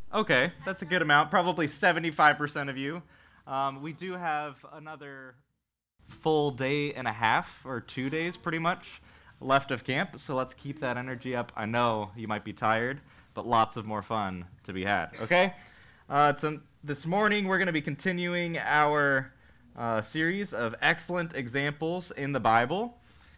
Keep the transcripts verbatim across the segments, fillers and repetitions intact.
Okay, that's a good amount. Probably seventy-five percent of you. Um, we do have another full day and a half, or two days pretty much, left of camp. So let's keep that energy up. I know you might be tired, but lots of more fun to be had. Okay? Uh, so this morning we're going to be continuing our uh, series of excellent examples in the Bible.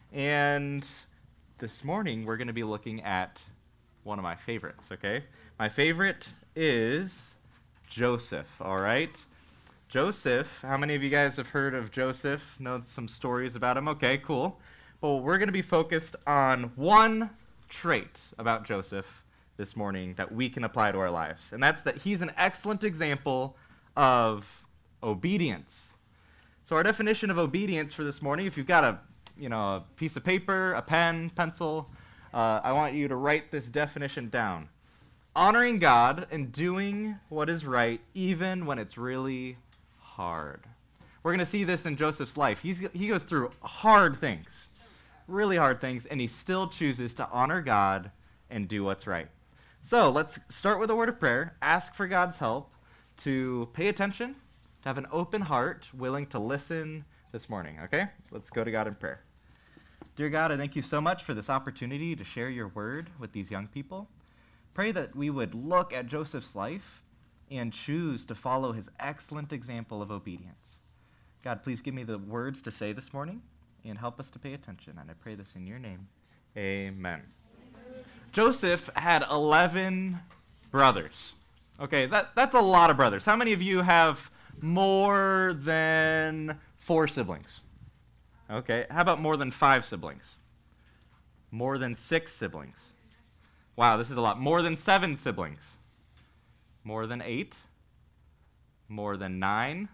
And this morning we're going to be looking at one of my favorites, okay? My favorite is Joseph, all right? Joseph, how many of you guys have heard of Joseph? Know some stories about him? Okay, cool. Well, we're going to be focused on one trait about Joseph this morning that we can apply to our lives, and that's that he's an excellent example of obedience. So our definition of obedience for this morning, if you've got a, you know, a piece of paper, a pen, pencil, uh, I want you to write this definition down. Honoring God and doing what is right, even when it's really hard. We're going to see this in Joseph's life. He's, he goes through hard things, really hard things, and he still chooses to honor God and do what's right. So let's start with a word of prayer, ask for God's help to pay attention, to have an open heart, willing to listen this morning, okay? Let's go to God in prayer. Dear God, I thank you so much for this opportunity to share your word with these young people. Pray that we would look at Joseph's life and choose to follow his excellent example of obedience. God, please give me the words to say this morning and help us to pay attention. And I pray this in your name. Amen. Amen. Joseph had eleven brothers. Okay, that, that's a lot of brothers. How many of you have more than four siblings? Okay, how about more than five siblings? More than six siblings? Wow, this is a lot. More than seven siblings? More than eight? More than nine?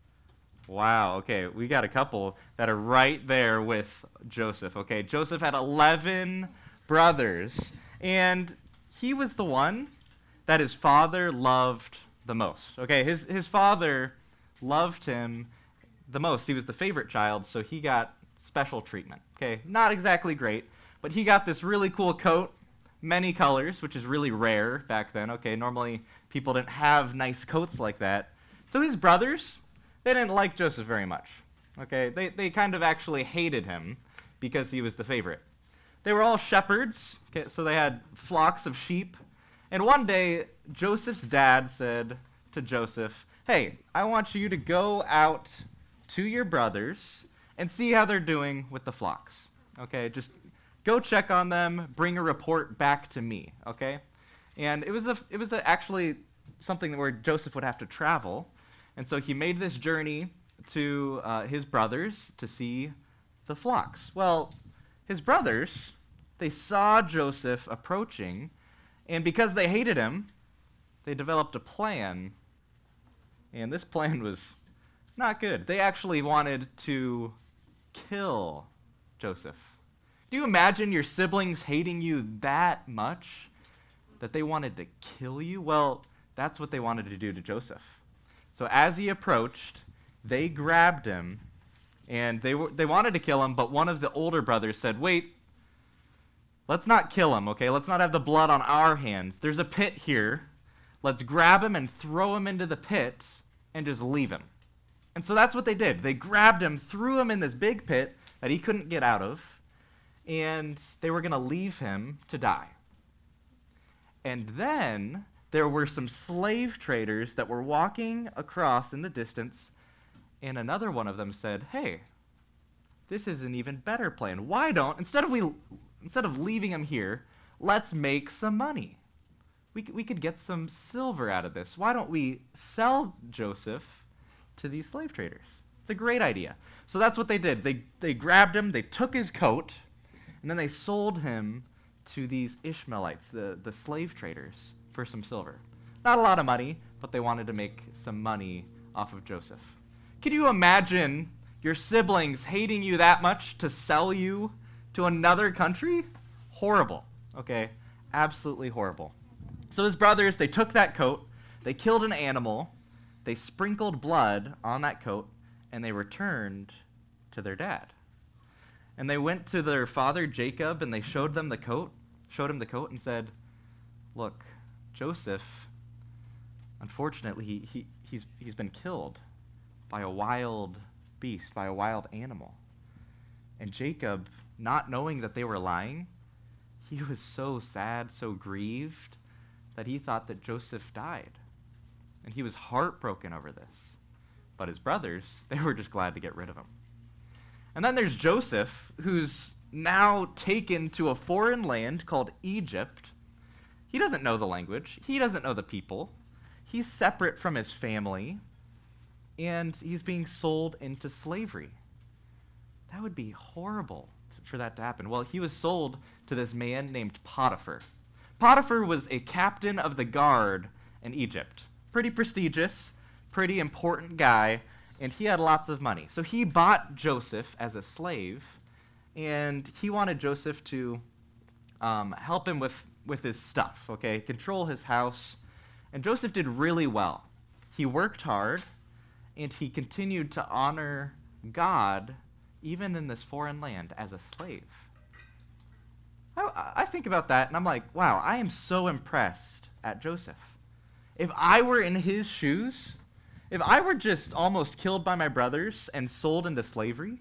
Wow, okay, we got a couple that are right there with Joseph. Okay, Joseph had eleven brothers, and he was the one that his father loved the most. Okay, his, his father loved him the most. He was the favorite child, so he got special treatment. Okay, not exactly great, but he got this really cool coat, many colors, which is really rare back then. Okay, normally people didn't have nice coats like that. So his brothers, they didn't like Joseph very much. Okay, they, they kind of actually hated him because he was the favorite. They were all shepherds, okay, so they had flocks of sheep. And one day, Joseph's dad said to Joseph, hey, I want you to go out to your brothers and see how they're doing with the flocks. Okay, just go check on them, bring a report back to me, okay? And it was a, it was a, actually something where Joseph would have to travel, and so he made this journey to uh, his brothers to see the flocks. Well, his brothers, they saw Joseph approaching, and because they hated him, they developed a plan, and this plan was not good. They actually wanted to kill Joseph. Do you imagine your siblings hating you that much that they wanted to kill you? Well, that's what they wanted to do to Joseph. So as he approached, they grabbed him, and they were, they wanted to kill him, but one of the older brothers said, wait, let's not kill him, okay? Let's not have the blood on our hands. There's a pit here. Let's grab him and throw him into the pit and just leave him. And so that's what they did. They grabbed him, threw him in this big pit that he couldn't get out of, and they were going to leave him to die. And then there were some slave traders that were walking across in the distance, and another one of them said, hey, this is an even better plan. Why don't, instead of we, instead of leaving him here, let's make some money. We, we could get some silver out of this. Why don't we sell Joseph to these slave traders? It's a great idea. So that's what they did. They, they grabbed him, they took his coat, and then they sold him to these Ishmaelites, the, the slave traders, for some silver. Not a lot of money, but they wanted to make some money off of Joseph. Can you imagine your siblings hating you that much to sell you to another country? Horrible, okay? Absolutely horrible. So his brothers, they took that coat, they killed an animal, they sprinkled blood on that coat, and they returned to their dad. And they went to their father Jacob, and they showed them the coat, showed him the coat, and said, look, Joseph, Unfortunately, he, he, he's, he's been killed by a wild beast, by a wild animal. And Jacob, not knowing that they were lying, he was so sad, so grieved, that he thought that Joseph died. And he was heartbroken over this. But his brothers, they were just glad to get rid of him. And then there's Joseph, who's now taken to a foreign land called Egypt. He doesn't know the language. He doesn't know the people. He's separate from his family. And he's being sold into slavery. That would be horrible for that to happen. Well, he was sold to this man named Potiphar. Potiphar was a captain of the guard in Egypt. Pretty prestigious, pretty important guy, and he had lots of money. So he bought Joseph as a slave, and he wanted Joseph to um, help him with, with his stuff, okay, control his house. And Joseph did really well. He worked hard, and he continued to honor God even in this foreign land as a slave. I, I think about that, and I'm like, wow, I am so impressed at Joseph. If I were in his shoes, if I were just almost killed by my brothers and sold into slavery,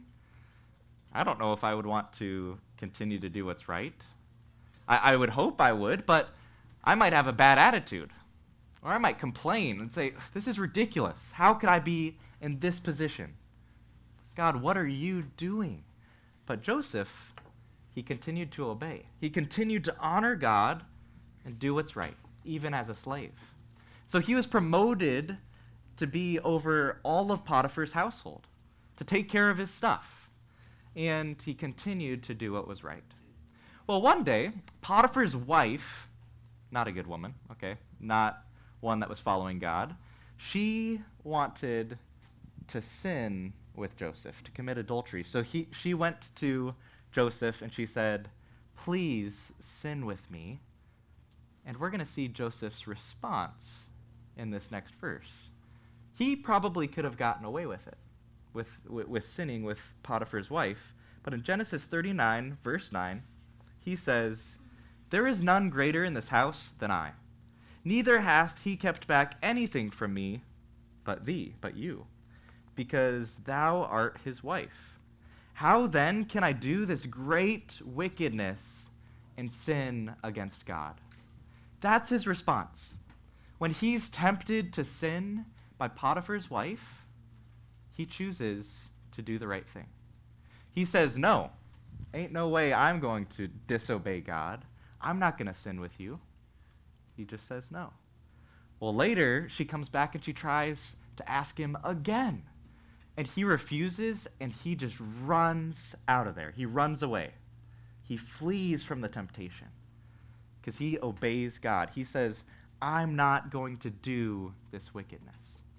I don't know if I would want to continue to do what's right. I, I would hope I would, but I might have a bad attitude. Or I might complain and say, this is ridiculous. How could I be in this position? God, what are you doing? But Joseph, he continued to obey. He continued to honor God and do what's right, even as a slave. So he was promoted to be over all of Potiphar's household, to take care of his stuff. And he continued to do what was right. Well, one day, Potiphar's wife, not a good woman, okay, not one that was following God, she wanted to sin with Joseph, to commit adultery. So he, she went to Joseph and she said, please sin with me. And we're going to see Joseph's response in this next verse. He probably could have gotten away with it, with, with, with sinning with Potiphar's wife. But in Genesis thirty-nine, verse nine, he says, there is none greater in this house than I. Neither hath he kept back anything from me but thee, but you, because thou art his wife. How then can I do this great wickedness and sin against God? That's his response. When he's tempted to sin by Potiphar's wife, he chooses to do the right thing. He says, no, ain't no way I'm going to disobey God. I'm not going to sin with you. He just says no. Well, later, she comes back and she tries to ask him again. And he refuses, and he just runs out of there. He runs away. He flees from the temptation because he obeys God. He says, I'm not going to do this wickedness.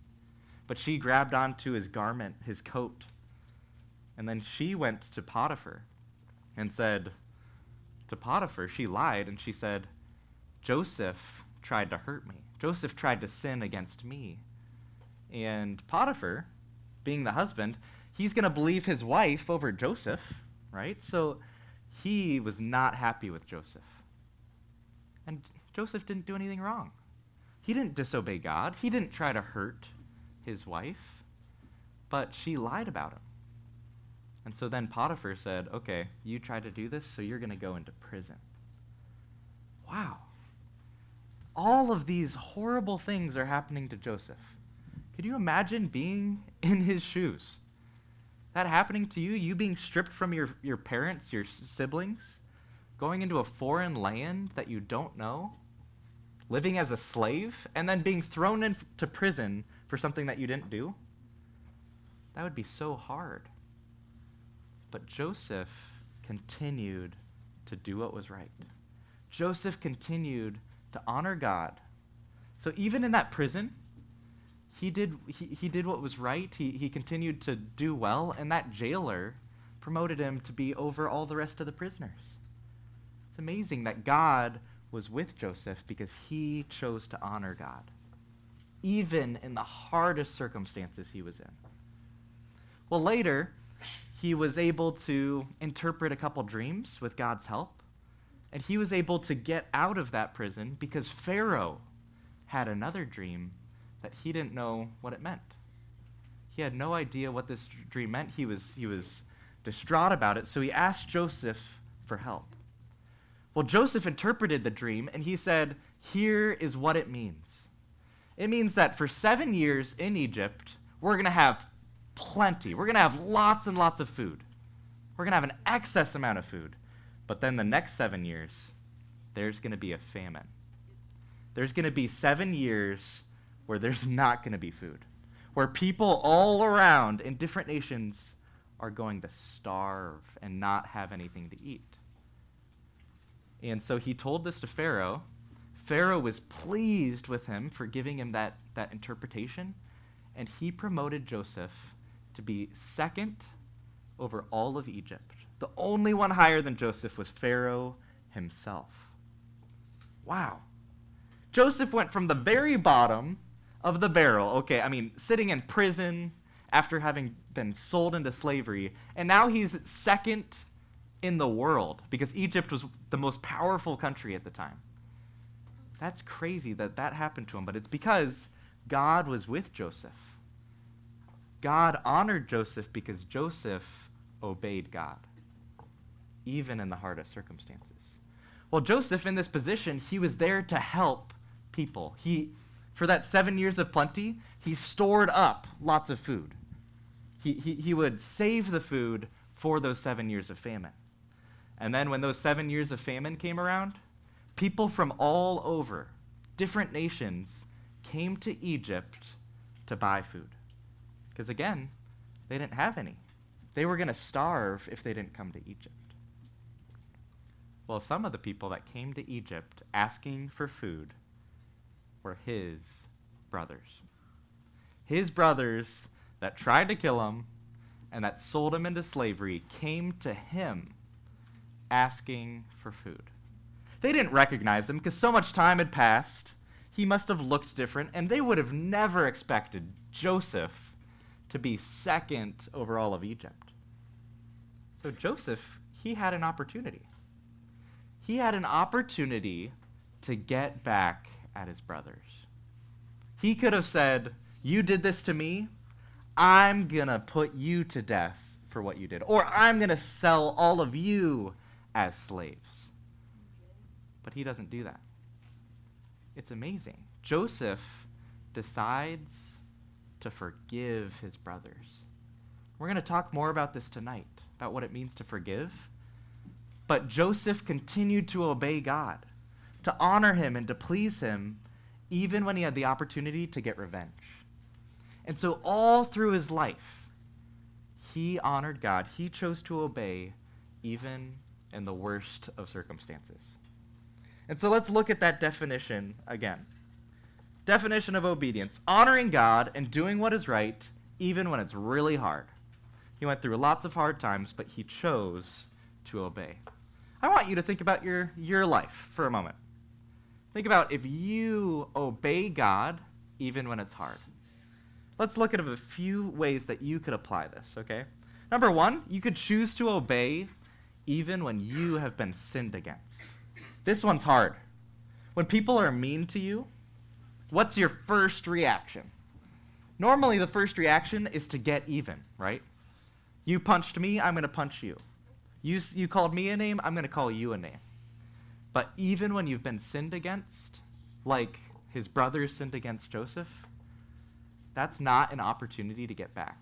But she grabbed onto his garment, his coat, and then she went to Potiphar and said to Potiphar, she lied, and she said, Joseph tried to hurt me. Joseph tried to sin against me. And Potiphar, being the husband, he's going to believe his wife over Joseph, right? So he was not happy with Joseph. And Joseph didn't do anything wrong. He didn't disobey God. He didn't try to hurt his wife, but she lied about him. And so then Potiphar said, okay, you tried to do this, so you're going to go into prison. Wow. All of these horrible things are happening to Joseph. Could you imagine being in his shoes? That happening to you, you being stripped from your, your parents, your siblings, going into a foreign land that you don't know, living as a slave, and then being thrown into prison for something that you didn't do? That would be so hard. But Joseph continued to do what was right. Joseph continued to honor God. So even in that prison, he did he, he did what was right. He, he continued to do well, and that jailer promoted him to be over all the rest of the prisoners. It's amazing that God was with Joseph because he chose to honor God, even in the hardest circumstances he was in. Well, later, he was able to interpret a couple dreams with God's help, and he was able to get out of that prison because Pharaoh had another dream that he didn't know what it meant. He had no idea what this dream meant. He was, he was distraught about it, so he asked Joseph for help. Well, Joseph interpreted the dream, and he said, here is what it means. It means that for seven years in Egypt, we're going to have plenty. We're going to have lots and lots of food. We're going to have an excess amount of food. But then the next seven years, there's going to be a famine. There's going to be seven years where there's not going to be food, where people all around in different nations are going to starve and not have anything to eat. And so he told this to Pharaoh. Pharaoh was pleased with him for giving him that, that interpretation, and he promoted Joseph to be second over all of Egypt. The only one higher than Joseph was Pharaoh himself. Wow. Joseph went from the very bottom of the barrel, okay, I mean, sitting in prison after having been sold into slavery, and now he's second in the world because Egypt was the most powerful country at the time. That's crazy that that happened to him, but it's because God was with Joseph. God honored Joseph because Joseph obeyed God, even in the hardest circumstances. Well, Joseph, in this position, he was there to help people. He, for that seven years of plenty, he stored up lots of food. He, he, he would save the food for those seven years of famine. And then when those seven years of famine came around, people from all over, different nations, came to Egypt to buy food. Because again, they didn't have any. They were going to starve if they didn't come to Egypt. Well, some of the people that came to Egypt asking for food were his brothers. His brothers that tried to kill him and that sold him into slavery came to him asking for food. They didn't recognize him because so much time had passed. He must have looked different, and they would have never expected Joseph to be second over all of Egypt. So Joseph, he had an opportunity. He had an opportunity to get back at his brothers. He could have said, you did this to me, I'm going to put you to death for what you did, or I'm going to sell all of you as slaves. But he doesn't do that. It's amazing. Joseph decides to forgive his brothers. We're going to talk more about this tonight, about what it means to forgive. But Joseph continued to obey God, to honor him and to please him, even when he had the opportunity to get revenge. And so all through his life, he honored God. He chose to obey even in the worst of circumstances. And so let's look at that definition again. Definition of obedience: honoring God and doing what is right, even when it's really hard. He went through lots of hard times, but he chose to obey. I want you to think about your, your life for a moment. Think about if you obey God even when it's hard. Let's look at a few ways that you could apply this, okay? Number one, you could choose to obey even when you have been sinned against. This one's hard. When people are mean to you, what's your first reaction? Normally, the first reaction is to get even, right? You punched me, I'm going to punch you. You, you called me a name, I'm going to call you a name. But even when you've been sinned against, like his brothers sinned against Joseph, that's not an opportunity to get back.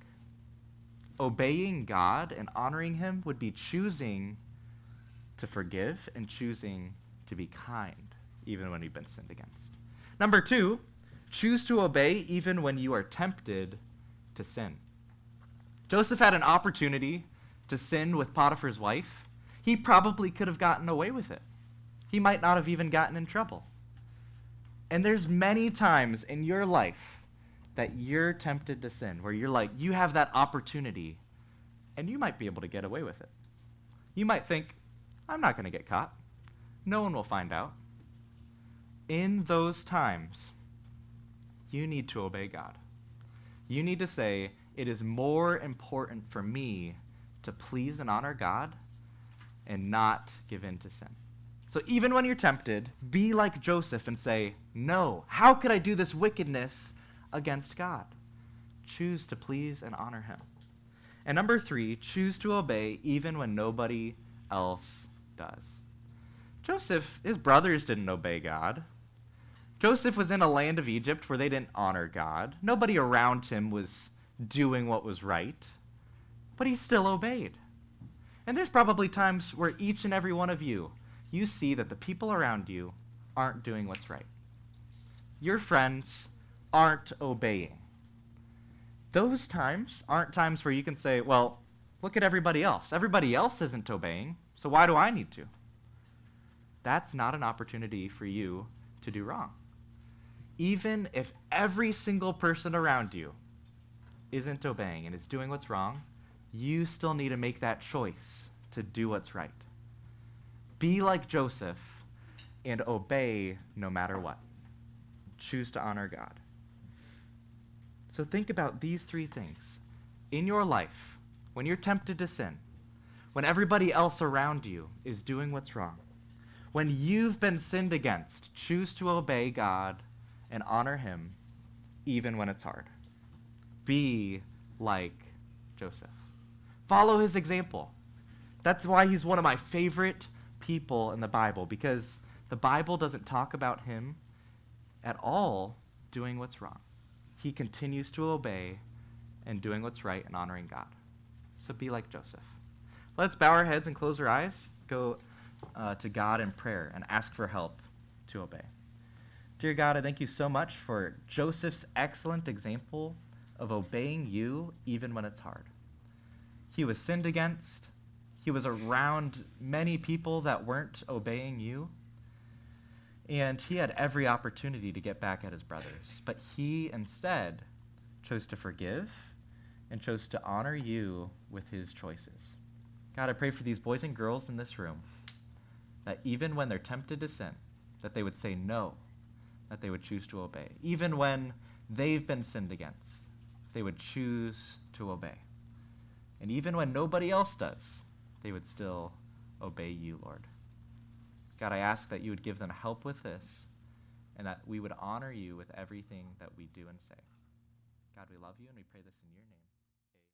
Obeying God and honoring him would be choosing to forgive and choosing to be kind, even when you've been sinned against. Number two, choose to obey even when you are tempted to sin. Joseph had an opportunity to sin with Potiphar's wife. He probably could have gotten away with it. He might not have even gotten in trouble. And there's many times in your life that you're tempted to sin, where you're like, you have that opportunity, and you might be able to get away with it. You might think, I'm not going to get caught. No one will find out. In those times, you need to obey God. You need to say, it is more important for me to please and honor God and not give in to sin. So even when you're tempted, be like Joseph and say, no, how could I do this wickedness? against God. Choose to please and honor him. And number three, choose to obey even when nobody else does. Joseph, his brothers didn't obey God. Joseph was in a land of Egypt where they didn't honor God. Nobody around him was doing what was right, but he still obeyed. And there's probably times where each and every one of you, you see that the people around you aren't doing what's right. Your friends aren't obeying. Those times aren't times where you can say, well, look at everybody else. Everybody else isn't obeying, so why do I need to? That's not an opportunity for you to do wrong. Even if every single person around you isn't obeying and is doing what's wrong, you still need to make that choice to do what's right. Be like Joseph and obey no matter what. Choose to honor God. So think about these three things. In your life, when you're tempted to sin, when everybody else around you is doing what's wrong, when you've been sinned against, choose to obey God and honor him even when it's hard. Be like Joseph. Follow his example. That's why he's one of my favorite people in the Bible, because the Bible doesn't talk about him at all doing what's wrong. He continues to obey and doing what's right and honoring God. So be like Joseph. Let's bow our heads and close our eyes, go uh, to God in prayer and ask for help to obey. Dear God, I thank you so much for Joseph's excellent example of obeying you even when it's hard. He was sinned against. He was around many people that weren't obeying you. And he had every opportunity to get back at his brothers. But he instead chose to forgive and chose to honor you with his choices. God, I pray for these boys and girls in this room, that even when they're tempted to sin, that they would say no, that they would choose to obey. Even when they've been sinned against, they would choose to obey. And even when nobody else does, they would still obey you, Lord. God, I ask that you would give them help with this, and that we would honor you with everything that we do and say. God, we love you, and we pray this in your name.